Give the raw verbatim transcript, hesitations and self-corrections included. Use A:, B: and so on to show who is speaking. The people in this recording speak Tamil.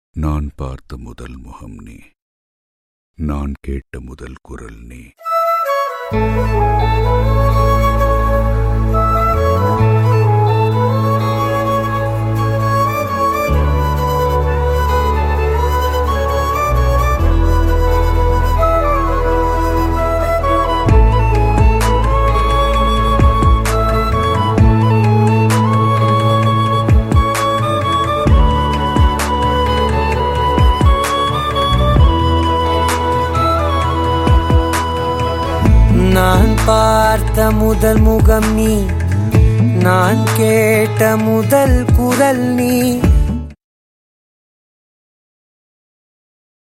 A: நான் பார்த்த முதல் முகம் நீ, நான் கேட்ட முதல் குரல் நீ.
B: நான் பார்த்த முதல் முகம் நீ, நான் கேட்ட முதல் குரல் நீ.